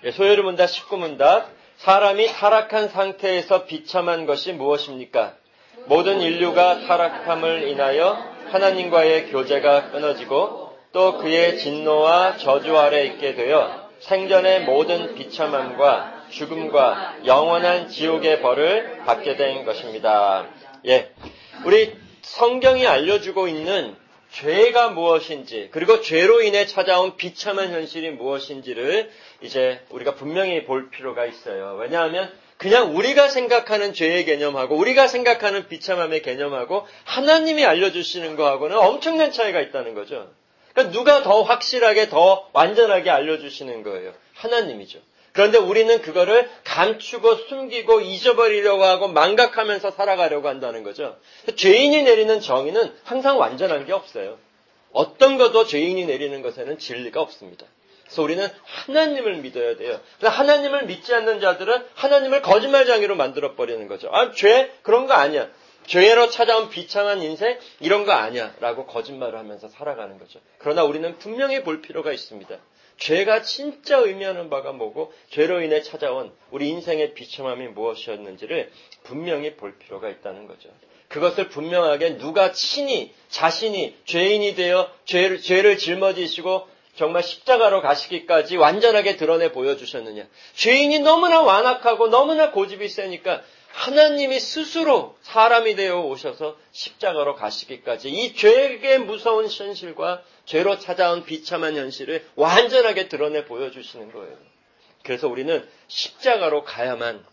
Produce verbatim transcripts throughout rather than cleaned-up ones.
소요리 문답 십구 문답. 사람이 타락한 상태에서 비참한 것이 무엇입니까? 모든 인류가 타락함을 인하여 하나님과의 교제가 끊어지고 또 그의 진노와 저주 아래 있게 되어 생전의 모든 비참함과 죽음과 영원한 지옥의 벌을 받게 된 것입니다. 예, 우리 성경이 알려주고 있는 죄가 무엇인지, 그리고 죄로 인해 찾아온 비참한 현실이 무엇인지를 이제 우리가 분명히 볼 필요가 있어요. 왜냐하면 그냥 우리가 생각하는 죄의 개념하고 우리가 생각하는 비참함의 개념하고 하나님이 알려주시는 거하고는 엄청난 차이가 있다는 거죠. 그러니까 누가 더 확실하게 더 완전하게 알려주시는 거예요? 하나님이죠. 그런데 우리는 그거를 감추고 숨기고 잊어버리려고 하고 망각하면서 살아가려고 한다는 거죠. 죄인이 내리는 정의는 항상 완전한 게 없어요. 어떤 것도 죄인이 내리는 것에는 진리가 없습니다. 그래서 우리는 하나님을 믿어야 돼요. 그래서 하나님을 믿지 않는 자들은 하나님을 거짓말쟁이로 만들어버리는 거죠. 아, 죄? 그런 거 아니야. 죄로 찾아온 비참한 인생? 이런 거 아니야. 라고 거짓말을 하면서 살아가는 거죠. 그러나 우리는 분명히 볼 필요가 있습니다. 죄가 진짜 의미하는 바가 뭐고 죄로 인해 찾아온 우리 인생의 비참함이 무엇이었는지를 분명히 볼 필요가 있다는 거죠. 그것을 분명하게 누가 친히 자신이 죄인이 되어 죄를, 죄를 짊어지시고 정말 십자가로 가시기까지 완전하게 드러내 보여주셨느냐. 죄인이 너무나 완악하고 너무나 고집이 세니까 하나님이 스스로 사람이 되어 오셔서 십자가로 가시기까지 이 죄의 무서운 현실과 죄로 찾아온 비참한 현실을 완전하게 드러내 보여주시는 거예요. 그래서 우리는 십자가로 가야만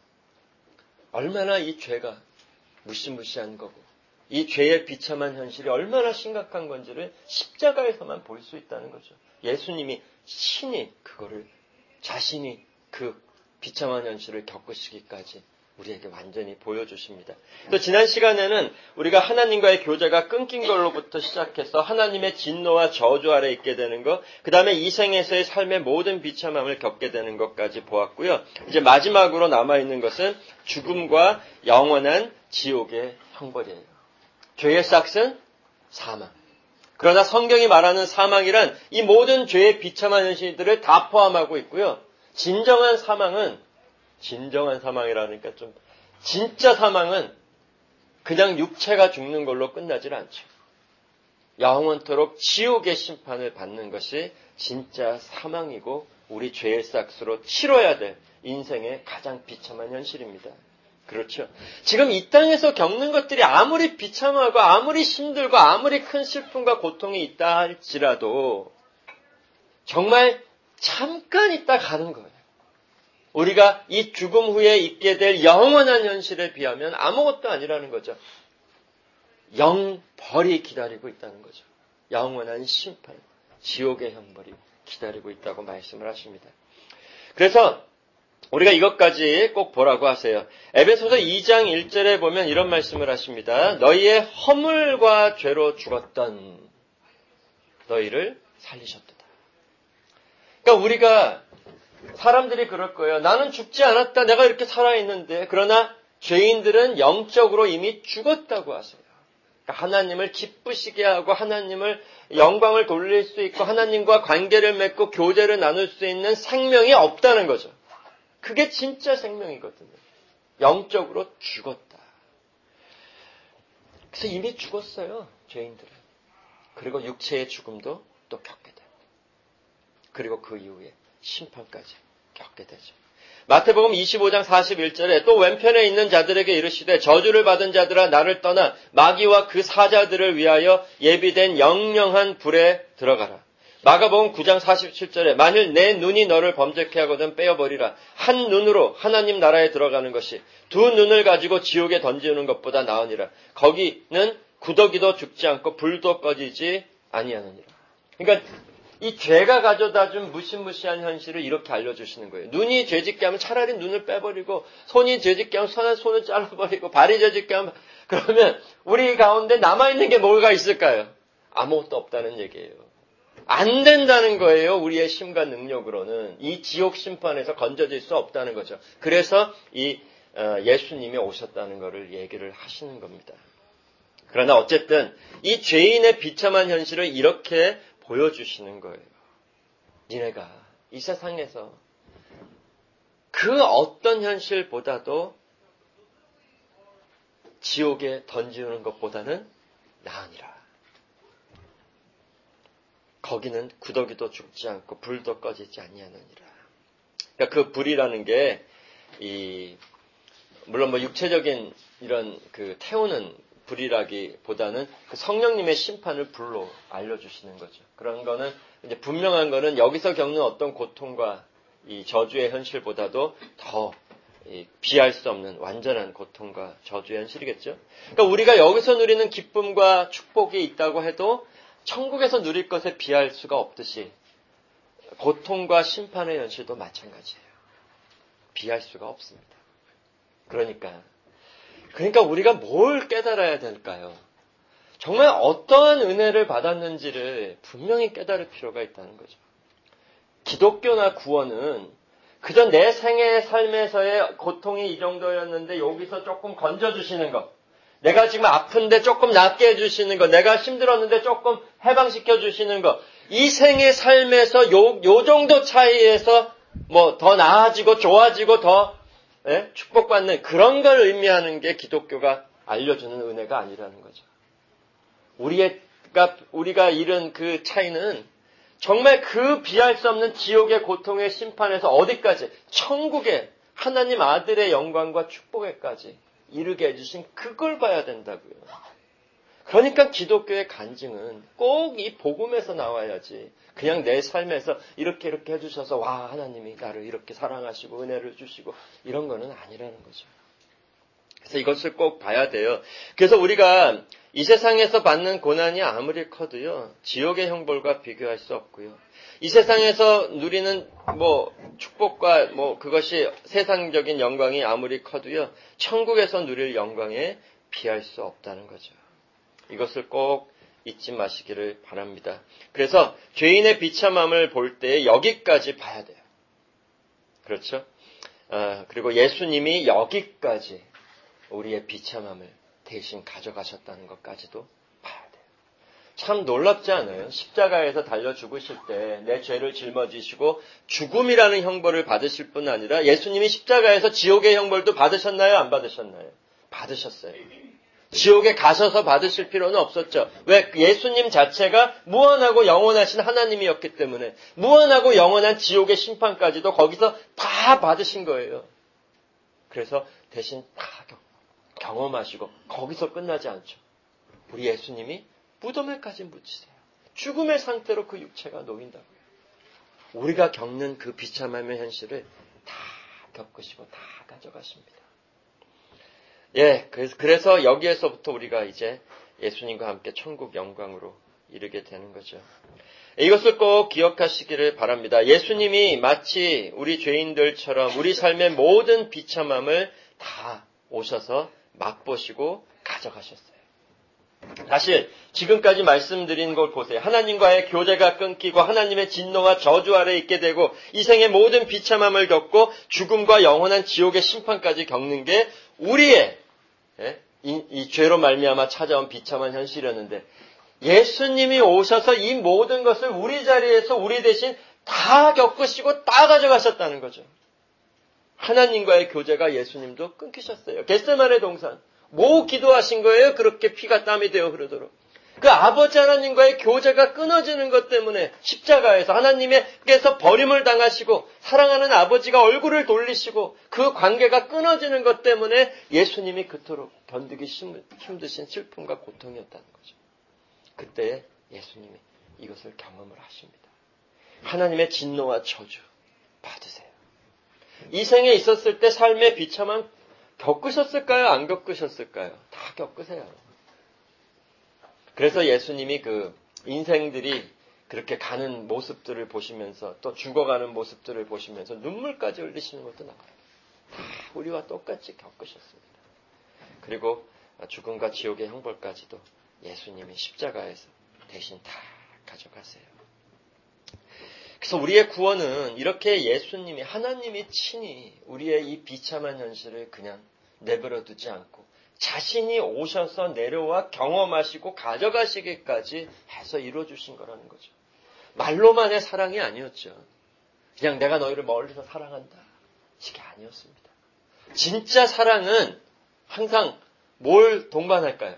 얼마나 이 죄가 무시무시한 거고 이 죄의 비참한 현실이 얼마나 심각한 건지를 십자가에서만 볼 수 있다는 거죠. 예수님이 친히 그거를 자신이 그 비참한 현실을 겪으시기까지 우리에게 완전히 보여주십니다. 또 지난 시간에는 우리가 하나님과의 교제가 끊긴 걸로부터 시작해서 하나님의 진노와 저주 아래 있게 되는 것, 그 다음에 이 생에서의 삶의 모든 비참함을 겪게 되는 것까지 보았고요. 이제 마지막으로 남아있는 것은 죽음과 영원한 지옥의 형벌이에요. 죄의 싹은 사망. 그러나 성경이 말하는 사망이란 이 모든 죄의 비참한 현실들을 다 포함하고 있고요. 진정한 사망은 진정한 사망이라니까 좀 진짜 사망은 그냥 육체가 죽는 걸로 끝나질 않죠. 영원토록 지옥의 심판을 받는 것이 진짜 사망이고 우리 죄의 싹으로 치러야 될 인생의 가장 비참한 현실입니다. 그렇죠. 지금 이 땅에서 겪는 것들이 아무리 비참하고 아무리 힘들고 아무리 큰 슬픔과 고통이 있다 할지라도 정말 잠깐 있다 가는 거예요. 우리가 이 죽음 후에 있게 될 영원한 현실에 비하면 아무것도 아니라는 거죠. 영벌이 기다리고 있다는 거죠. 영원한 심판, 지옥의 형벌이 기다리고 있다고 말씀을 하십니다. 그래서 우리가 이것까지 꼭 보라고 하세요. 에베소서 이 장 일 절에 보면 이런 말씀을 하십니다. 너희의 허물과 죄로 죽었던 너희를 살리셨도다. 그러니까 우리가 사람들이 그럴 거예요. 나는 죽지 않았다. 내가 이렇게 살아있는데. 그러나 죄인들은 영적으로 이미 죽었다고 하세요. 그러니까 하나님을 기쁘시게 하고 하나님을 영광을 돌릴 수 있고 하나님과 관계를 맺고 교제를 나눌 수 있는 생명이 없다는 거죠. 그게 진짜 생명이거든요. 영적으로 죽었다. 그래서 이미 죽었어요. 죄인들은. 그리고 육체의 죽음도 또 겪게 돼요. 그리고 그 이후에 심판까지 겪게 되죠. 마태복음 이십오 장 사십일 절에 또 왼편에 있는 자들에게 이르시되 저주를 받은 자들아 나를 떠나 마귀와 그 사자들을 위하여 예비된 영영한 불에 들어가라. 마가복음 구 장 사십칠 절에 만일 내 눈이 너를 범죄케 하거든 빼어버리라. 한 눈으로 하나님 나라에 들어가는 것이 두 눈을 가지고 지옥에 던지는 것보다 나으니라. 거기는 구더기도 죽지 않고 불도 꺼지지 아니하느니라. 그러니까 이 죄가 가져다준 무시무시한 현실을 이렇게 알려주시는 거예요. 눈이 죄짓게 하면 차라리 눈을 빼버리고 손이 죄짓게 하면 손, 손을 잘라버리고 발이 죄짓게 하면 그러면 우리 가운데 남아있는 게 뭐가 있을까요? 아무것도 없다는 얘기예요. 안 된다는 거예요. 우리의 힘과 능력으로는. 이 지옥 심판에서 건져질 수 없다는 거죠. 그래서 이 예수님이 오셨다는 것을 얘기를 하시는 겁니다. 그러나 어쨌든 이 죄인의 비참한 현실을 이렇게 보여주시는 거예요. 니네가 이 세상에서 그 어떤 현실보다도 지옥에 던지는 것보다는 나으니라. 거기는 구더기도 죽지 않고 불도 꺼지지 아니하느니라. 그러니까 그 불이라는 게 이 물론 뭐 육체적인 이런 그 태우는 불이라기보다는 그 성령님의 심판을 불로 알려주시는 거죠. 그런 거는 이제 분명한 거는 여기서 겪는 어떤 고통과 이 저주의 현실보다도 더 비할 수 없는 완전한 고통과 저주의 현실이겠죠. 그러니까 우리가 여기서 누리는 기쁨과 축복이 있다고 해도 천국에서 누릴 것에 비할 수가 없듯이 고통과 심판의 현실도 마찬가지예요. 비할 수가 없습니다. 그러니까 그러니까 우리가 뭘 깨달아야 될까요? 정말 어떠한 은혜를 받았는지를 분명히 깨달을 필요가 있다는 거죠. 기독교나 구원은 그저 내 생애의 삶에서의 고통이 이 정도였는데 여기서 조금 건져주시는 것, 내가 지금 아픈데 조금 낫게 해주시는 것, 내가 힘들었는데 조금 해방시켜 주시는 것, 이 생의 삶에서 요, 요 정도 차이에서 뭐 더 나아지고 좋아지고 더 예? 축복받는 그런 걸 의미하는 게 기독교가 알려주는 은혜가 아니라는 거죠. 우리가, 우리가 잃은 그 차이는 정말 그 비할 수 없는 지옥의 고통의 심판에서 어디까지? 천국의 하나님 아들의 영광과 축복에까지 이르게 해주신 그걸 봐야 된다고요. 그러니까 기독교의 간증은 꼭 이 복음에서 나와야지. 그냥 내 삶에서 이렇게 이렇게 해주셔서 와 하나님이 나를 이렇게 사랑하시고 은혜를 주시고 이런 거는 아니라는 거죠. 그래서 이것을 꼭 봐야 돼요. 그래서 우리가 이 세상에서 받는 고난이 아무리 커도요 지옥의 형벌과 비교할 수 없고요. 이 세상에서 누리는 뭐 축복과 뭐 그것이 세상적인 영광이 아무리 커도요 천국에서 누릴 영광에 비할 수 없다는 거죠. 이것을 꼭 잊지 마시기를 바랍니다. 그래서 죄인의 비참함을 볼 때 여기까지 봐야 돼요. 그렇죠? 아, 그리고 예수님이 여기까지 우리의 비참함을 대신 가져가셨다는 것까지도 봐야 돼요. 참 놀랍지 않아요? 십자가에서 달려 죽으실 때 내 죄를 짊어지시고 죽음이라는 형벌을 받으실 뿐 아니라 예수님이 십자가에서 지옥의 형벌도 받으셨나요? 안 받으셨나요? 받으셨어요. 지옥에 가셔서 받으실 필요는 없었죠. 왜? 예수님 자체가 무한하고 영원하신 하나님이었기 때문에 무한하고 영원한 지옥의 심판까지도 거기서 다 받으신 거예요. 그래서 대신 다 경험하시고 거기서 끝나지 않죠. 우리 예수님이 무덤에까지 묻히세요. 죽음의 상태로 그 육체가 놓인다고요. 우리가 겪는 그 비참함의 현실을 다 겪으시고 다 가져가십니다. 예, 그래서, 그래서 여기에서부터 우리가 이제 예수님과 함께 천국 영광으로 이르게 되는 거죠. 이것을 꼭 기억하시기를 바랍니다. 예수님이 마치 우리 죄인들처럼 우리 삶의 모든 비참함을 다 오셔서 맛보시고 가져가셨어요. 사실 지금까지 말씀드린 걸 보세요. 하나님과의 교제가 끊기고 하나님의 진노와 저주 아래 있게 되고 이 생의 모든 비참함을 겪고 죽음과 영원한 지옥의 심판까지 겪는 게 우리의 이, 이 죄로 말미암아 찾아온 비참한 현실이었는데 예수님이 오셔서 이 모든 것을 우리 자리에서 우리 대신 다 겪으시고 다 가져가셨다는 거죠. 하나님과의 교제가 예수님도 끊기셨어요. 겟세마네 동산. 뭐 기도하신 거예요? 그렇게 피가 땀이 되어 흐르도록. 그 아버지 하나님과의 교제가 끊어지는 것 때문에 십자가에서 하나님께서 버림을 당하시고 사랑하는 아버지가 얼굴을 돌리시고 그 관계가 끊어지는 것 때문에 예수님이 그토록 견디기 힘드신 슬픔과 고통이었다는 거죠. 그때 예수님이 이것을 경험을 하십니다. 하나님의 진노와 저주 받으세요. 이 생에 있었을 때 삶의 비참함 겪으셨을까요? 안 겪으셨을까요? 다 겪으세요. 그래서 예수님이 그 인생들이 그렇게 가는 모습들을 보시면서 또 죽어가는 모습들을 보시면서 눈물까지 흘리시는 것도 나와요. 다 우리와 똑같이 겪으셨습니다. 그리고 죽음과 지옥의 형벌까지도 예수님이 십자가에서 대신 다 가져가세요. 그래서 우리의 구원은 이렇게 예수님이 하나님이 친히 우리의 이 비참한 현실을 그냥 내버려 두지 않고 자신이 오셔서 내려와 경험하시고 가져가시기까지 해서 이루어주신 거라는 거죠. 말로만의 사랑이 아니었죠. 그냥 내가 너희를 멀리서 사랑한다. 이게 아니었습니다. 진짜 사랑은 항상 뭘 동반할까요?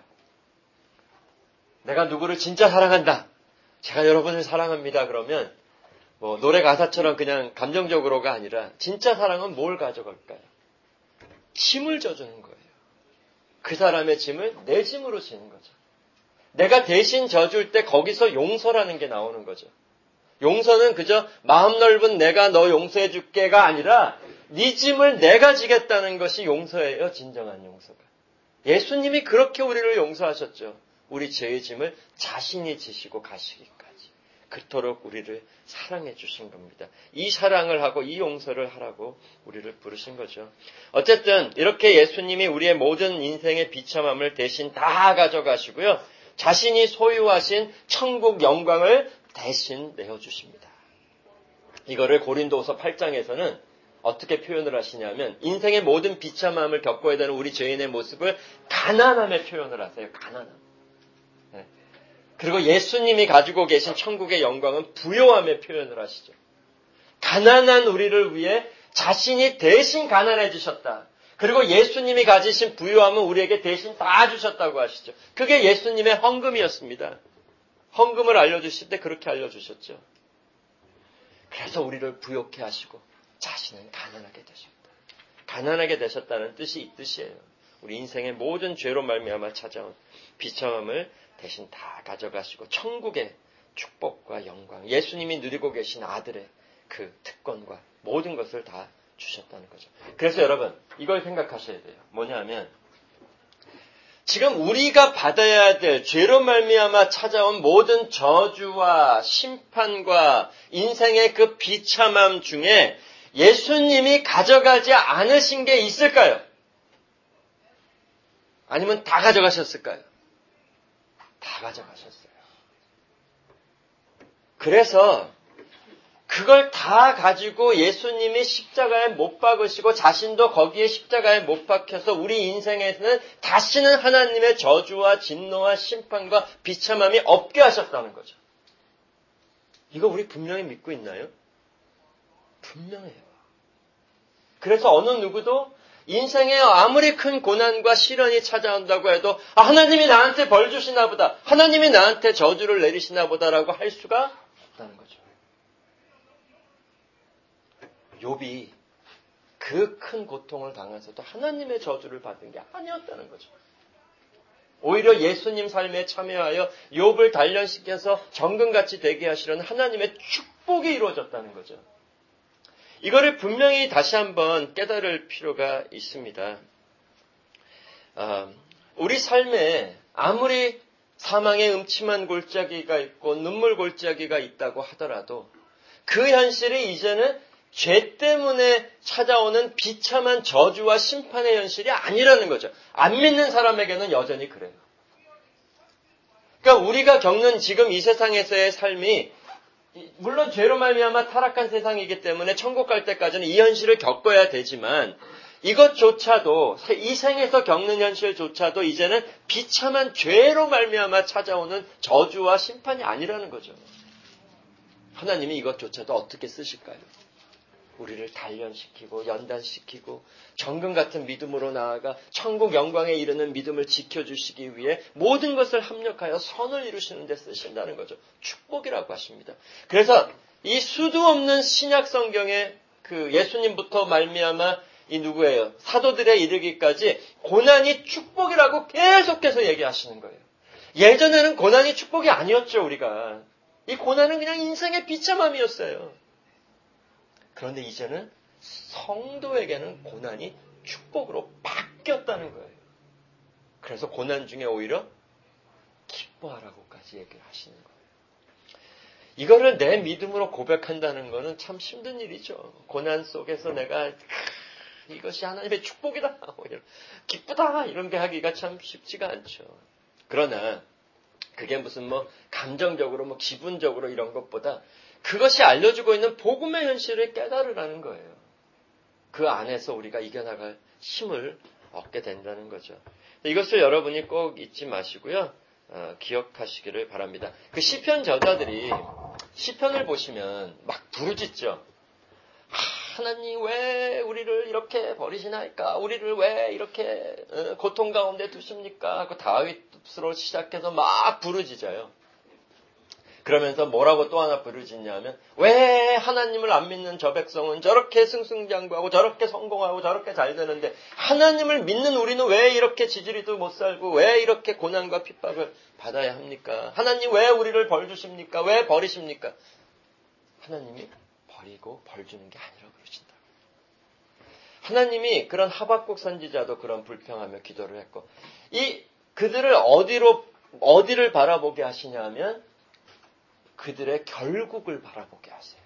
내가 누구를 진짜 사랑한다. 제가 여러분을 사랑합니다. 그러면 뭐 노래 가사처럼 그냥 감정적으로가 아니라 진짜 사랑은 뭘 가져갈까요? 짐을 져주는 거예요. 그 사람의 짐을 내 짐으로 지는 거죠. 내가 대신 져줄 때 거기서 용서라는 게 나오는 거죠. 용서는 그저 마음 넓은 내가 너 용서해 줄게가 아니라 네 짐을 내가 지겠다는 것이 용서예요. 진정한 용서가. 예수님이 그렇게 우리를 용서하셨죠. 우리 죄의 짐을 자신이 지시고 가시기까지. 그토록 우리를 사랑해 주신 겁니다. 이 사랑을 하고 이 용서를 하라고 우리를 부르신 거죠. 어쨌든 이렇게 예수님이 우리의 모든 인생의 비참함을 대신 다 가져가시고요. 자신이 소유하신 천국 영광을 대신 내어주십니다. 이거를 고린도후서 팔 장에서는 어떻게 표현을 하시냐면 인생의 모든 비참함을 겪어야 되는 우리 죄인의 모습을 가난함에 표현을 하세요. 가난함. 네. 그리고 예수님이 가지고 계신 천국의 영광은 부요함에 표현을 하시죠. 가난한 우리를 위해 자신이 대신 가난해지셨다. 그리고 예수님이 가지신 부요함은 우리에게 대신 다 주셨다고 하시죠. 그게 예수님의 헌금이었습니다. 헌금을 알려주실 때 그렇게 알려주셨죠. 그래서 우리를 부요케 하시고 자신은 가난하게 되셨다. 가난하게 되셨다는 뜻이 이 뜻이에요. 우리 인생의 모든 죄로 말미암아 찾아온 비참함을 대신 다 가져가시고 천국의 축복과 영광, 예수님이 누리고 계신 아들의 그 특권과 모든 것을 다 주셨다는 거죠. 그래서 여러분 이걸 생각하셔야 돼요. 뭐냐면 지금 우리가 받아야 될 죄로 말미암아 찾아온 모든 저주와 심판과 인생의 그 비참함 중에 예수님이 가져가지 않으신 게 있을까요? 아니면 다 가져가셨을까요? 다 가져가셨어요. 그래서 그걸 다 가지고 예수님이 십자가에 못 박으시고 자신도 거기에 십자가에 못 박혀서 우리 인생에서는 다시는 하나님의 저주와 진노와 심판과 비참함이 없게 하셨다는 거죠. 이거 우리 분명히 믿고 있나요? 분명해요. 그래서 어느 누구도 인생에 아무리 큰 고난과 시련이 찾아온다고 해도 아, 하나님이 나한테 벌 주시나 보다. 하나님이 나한테 저주를 내리시나 보다라고 할 수가 없다는 거죠. 욥이 그 큰 고통을 당해서도 하나님의 저주를 받은 게 아니었다는 거죠. 오히려 예수님 삶에 참여하여 욥을 단련시켜서 정금같이 되게 하시려는 하나님의 축복이 이루어졌다는 거죠. 이거를 분명히 다시 한번 깨달을 필요가 있습니다. 아, 우리 삶에 아무리 사망의 음침한 골짜기가 있고 눈물 골짜기가 있다고 하더라도 그 현실이 이제는 죄 때문에 찾아오는 비참한 저주와 심판의 현실이 아니라는 거죠. 안 믿는 사람에게는 여전히 그래요. 그러니까 우리가 겪는 지금 이 세상에서의 삶이 물론 죄로 말미암아 타락한 세상이기 때문에 천국 갈 때까지는 이 현실을 겪어야 되지만 이것조차도 이 생에서 겪는 현실조차도 이제는 비참한 죄로 말미암아 찾아오는 저주와 심판이 아니라는 거죠. 하나님이 이것조차도 어떻게 쓰실까요? 우리를 단련시키고 연단시키고 정금 같은 믿음으로 나아가 천국 영광에 이르는 믿음을 지켜주시기 위해 모든 것을 합력하여 선을 이루시는 데 쓰신다는 거죠. 축복이라고 하십니다. 그래서 이 수도 없는 신약 성경에 그 예수님부터 말미암아 이 누구예요? 사도들에 이르기까지 고난이 축복이라고 계속해서 얘기하시는 거예요. 예전에는 고난이 축복이 아니었죠, 우리가. 이 고난은 그냥 인생의 비참함이었어요. 그런데 이제는 성도에게는 고난이 축복으로 바뀌었다는 거예요. 그래서 고난 중에 오히려 기뻐하라고까지 얘기를 하시는 거예요. 이거를 내 믿음으로 고백한다는 거는 참 힘든 일이죠. 고난 속에서 내가 이것이 하나님의 축복이다, 기쁘다 이런 게 하기가 참 쉽지가 않죠. 그러나 그게 무슨 뭐 감정적으로 뭐 기분적으로 이런 것보다 그것이 알려주고 있는 복음의 현실을 깨달으라는 거예요. 그 안에서 우리가 이겨나갈 힘을 얻게 된다는 거죠. 이것을 여러분이 꼭 잊지 마시고요. 어, 기억하시기를 바랍니다. 그 시편 저자들이 시편을 보시면 막 부르짖죠. 하, 하나님 왜 우리를 이렇게 버리시나이까? 우리를 왜 이렇게 고통 가운데 두십니까? 하고 다윗으로 시작해서 막 부르짖어요. 그러면서 뭐라고 또 하나 부르짖냐면 왜 하나님을 안 믿는 저 백성은 저렇게 승승장구하고 저렇게 성공하고 저렇게 잘 되는데 하나님을 믿는 우리는 왜 이렇게 지지리도 못 살고 왜 이렇게 고난과 핍박을 받아야 합니까? 하나님 왜 우리를 벌 주십니까? 왜 버리십니까? 하나님이 버리고 벌 주는 게 아니라고 그러신다. 하나님이 그런 하박국 선지자도 그런 불평하며 기도를 했고 이 그들을 어디로 어디를 바라보게 하시냐 하면 그들의 결국을 바라보게 하세요.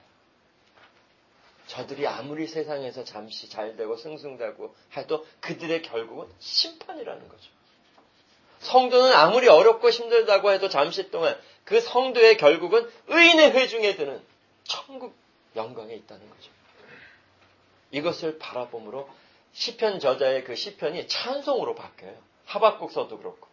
저들이 아무리 세상에서 잠시 잘되고 승승되고 해도 그들의 결국은 심판이라는 거죠. 성도는 아무리 어렵고 힘들다고 해도 잠시 동안 그 성도의 결국은 의인의 회중에 드는 천국 영광에 있다는 거죠. 이것을 바라봄으로 시편 저자의 그 시편이 찬송으로 바뀌어요. 하박국서도 그렇고.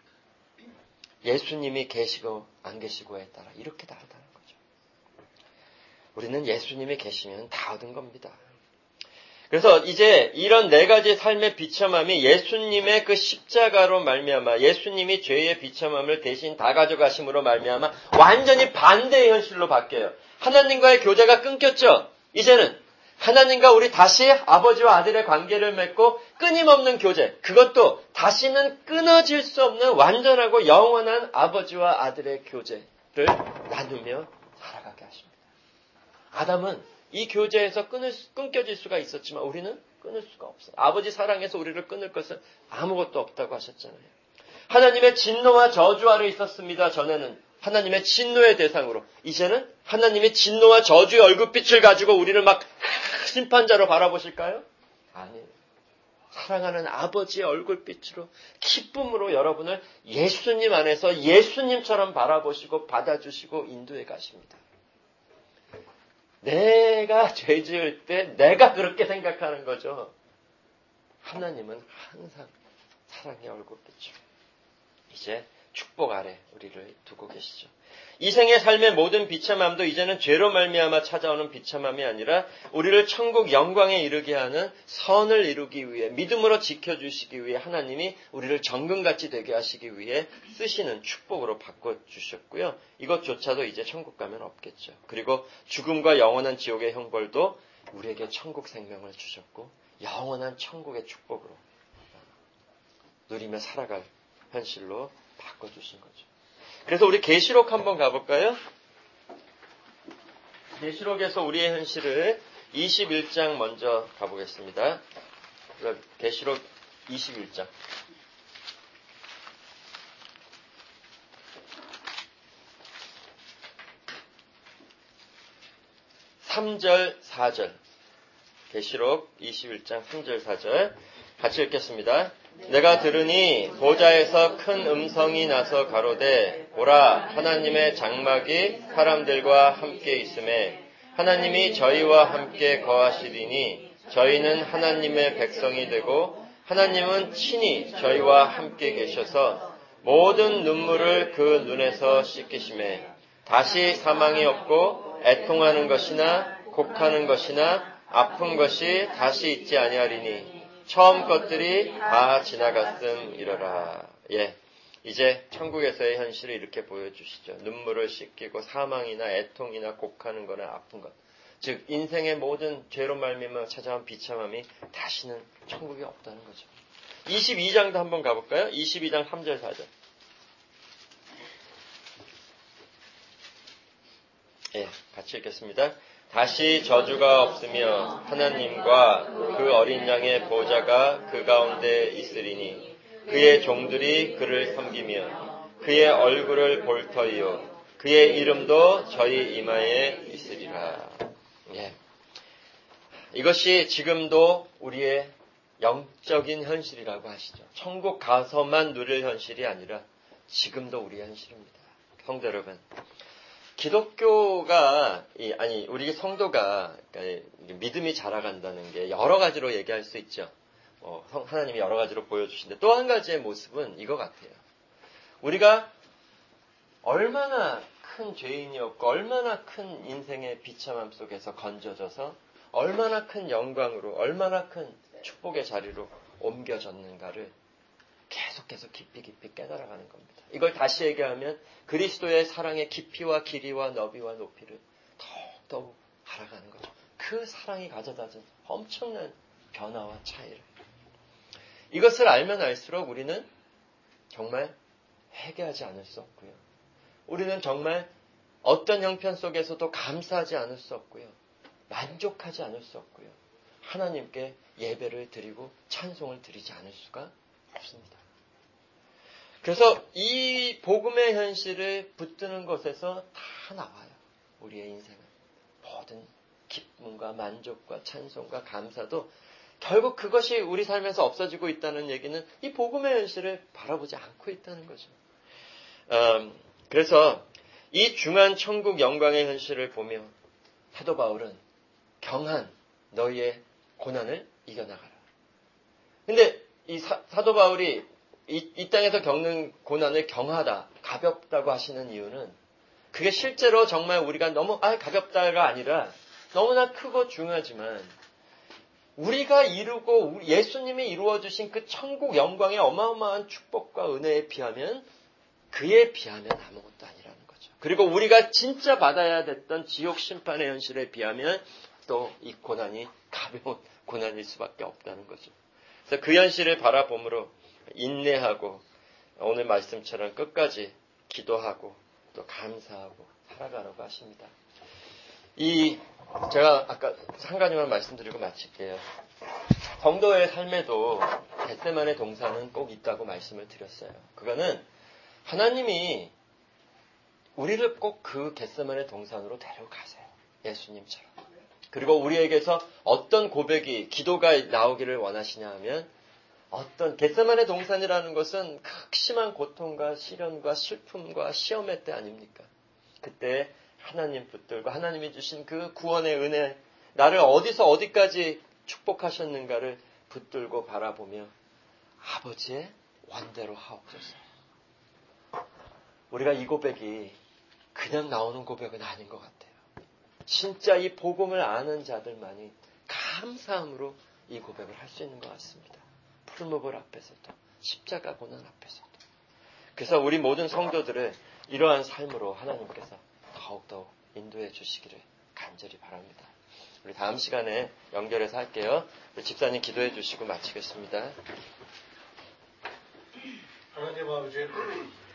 예수님이 계시고 안 계시고에 따라 이렇게 다르다는 거죠. 우리는 예수님이 계시면 다 얻은 겁니다. 그래서 이제 이런 네 가지 삶의 비참함이 예수님의 그 십자가로 말미암아 예수님이 죄의 비참함을 대신 다 가져가심으로 말미암아 완전히 반대의 현실로 바뀌어요. 하나님과의 교제가 끊겼죠. 이제는 하나님과 우리 다시 아버지와 아들의 관계를 맺고 끊임없는 교제, 그것도 다시는 끊어질 수 없는 완전하고 영원한 아버지와 아들의 교제를 나누며 살아가게 하십니다. 아담은 이 교제에서 끊을, 끊겨질 수가 있었지만 우리는 끊을 수가 없어요. 아버지 사랑에서 우리를 끊을 것은 아무것도 없다고 하셨잖아요. 하나님의 진노와 저주 아래 있었습니다. 전에는 하나님의 진노의 대상으로. 이제는 하나님의 진노와 저주의 얼굴빛을 가지고 우리를 막 심판자로 바라보실까요? 아니에요. 사랑하는 아버지의 얼굴빛으로 기쁨으로 여러분을 예수님 안에서 예수님처럼 바라보시고 받아주시고 인도해 가십니다. 내가 죄 지을 때 내가 그렇게 생각하는 거죠. 하나님은 항상 사랑의 얼굴빛으로 이제 축복 아래 우리를 두고 계시죠. 이 생의 삶의 모든 비참함도 이제는 죄로 말미암아 찾아오는 비참함이 아니라 우리를 천국 영광에 이르게 하는 선을 이루기 위해 믿음으로 지켜주시기 위해 하나님이 우리를 정금같이 되게 하시기 위해 쓰시는 축복으로 바꿔주셨고요. 이것조차도 이제 천국 가면 없겠죠. 그리고 죽음과 영원한 지옥의 형벌도 우리에게 천국 생명을 주셨고 영원한 천국의 축복으로 누리며 살아갈 현실로 바꿔주신 거죠. 그래서 우리 계시록 한번 가볼까요? 계시록에서 우리의 현실을 이십일 장 먼저 가보겠습니다. 계시록 이십일 장. 삼 절, 사 절. 계시록 이십일 장 삼 절, 사 절. 같이 읽겠습니다. 내가 들으니 보좌에서 큰 음성이 나서 가로되 보라 하나님의 장막이 사람들과 함께 있음에 하나님이 저희와 함께 거하시리니 저희는 하나님의 백성이 되고 하나님은 친히 저희와 함께 계셔서 모든 눈물을 그 눈에서 씻기심에 다시 사망이 없고 애통하는 것이나 곡하는 것이나 아픈 것이 다시 있지 아니하리니 처음 것들이 다 지나갔음이러라. 예, 이제 천국에서의 현실을 이렇게 보여주시죠. 눈물을 씻기고 사망이나 애통이나 곡하는 거나 아픈 것, 즉 인생의 모든 죄로 말미암아 찾아온 비참함이 다시는 천국에 없다는 거죠. 이십이 장도 한번 가볼까요? 이십이 장 삼 절, 사 절. 예, 같이 읽겠습니다. 다시 저주가 없으며 하나님과 그 어린 양의 보좌가 그 가운데 있으리니 그의 종들이 그를 섬기며 그의 얼굴을 볼 터이요 그의 이름도 저희 이마에 있으리라. 예. 이것이 지금도 우리의 영적인 현실이라고 하시죠. 천국 가서만 누릴 현실이 아니라 지금도 우리의 현실입니다. 성도 여러분, 기독교가 아니 우리 성도가 믿음이 자라간다는 게 여러 가지로 얘기할 수 있죠. 어, 하나님이 여러 가지로 보여주시는데 또 한 가지의 모습은 이거 같아요. 우리가 얼마나 큰 죄인이었고 얼마나 큰 인생의 비참함 속에서 건져져서 얼마나 큰 영광으로, 얼마나 큰 축복의 자리로 옮겨졌는가를 계속해서 깊이 깊이 깨달아가는 겁니다. 이걸 다시 얘기하면 그리스도의 사랑의 깊이와 길이와 너비와 높이를 더욱더욱 알아가는 거죠. 그 사랑이 가져다준 엄청난 변화와 차이를. 이것을 알면 알수록 우리는 정말 회개하지 않을 수 없고요. 우리는 정말 어떤 형편 속에서도 감사하지 않을 수 없고요. 만족하지 않을 수 없고요. 하나님께 예배를 드리고 찬송을 드리지 않을 수가 없습니다. 그래서 이 복음의 현실을 붙드는 것에서 다 나와요. 우리의 인생은. 모든 기쁨과 만족과 찬송과 감사도 결국 그것이 우리 삶에서 없어지고 있다는 얘기는 이 복음의 현실을 바라보지 않고 있다는 거죠. 음, 그래서 이 중한 천국 영광의 현실을 보며 사도 바울은 경한 너희의 고난을 이겨나가라. 근데 이 사, 사도 바울이 이, 이 땅에서 겪는 고난을 경하다, 가볍다고 하시는 이유는 그게 실제로 정말 우리가 너무 아 가볍다가 아니라 너무나 크고 중요하지만 우리가 이루고 예수님이 이루어주신 그 천국 영광의 어마어마한 축복과 은혜에 비하면 그에 비하면 아무것도 아니라는 거죠. 그리고 우리가 진짜 받아야 됐던 지옥 심판의 현실에 비하면 또 이 고난이 가벼운 고난일 수밖에 없다는 거죠. 그래서 그 현실을 바라보므로 인내하고 오늘 말씀처럼 끝까지 기도하고 또 감사하고 살아가라고 하십니다. 이 제가 아까 한 가지만 말씀드리고 마칠게요. 성도의 삶에도 겟세마네 동산은 꼭 있다고 말씀을 드렸어요. 그거는 하나님이 우리를 꼭 그 겟세마네 동산으로 데려가세요. 예수님처럼. 그리고 우리에게서 어떤 고백이, 기도가 나오기를 원하시냐 하면 어떤 겟세마네 동산이라는 것은 극심한 고통과 시련과 슬픔과 시험의 때 아닙니까? 그때 하나님 붙들고 하나님이 주신 그 구원의 은혜, 나를 어디서 어디까지 축복하셨는가를 붙들고 바라보며 아버지의 원대로 하옵소서. 우리가 이 고백이 그냥 나오는 고백은 아닌 것 같아요. 진짜 이 복음을 아는 자들만이 감사함으로 이 고백을 할 수 있는 것 같습니다. 풀무불 앞에서도 십자가 고난 앞에서도. 그래서 우리 모든 성도들을 이러한 삶으로 하나님께서 더욱더욱 인도해 주시기를 간절히 바랍니다. 우리 다음 시간에 연결해서 할게요. 우리 집사님 기도해 주시고 마치겠습니다. 하나님 아버지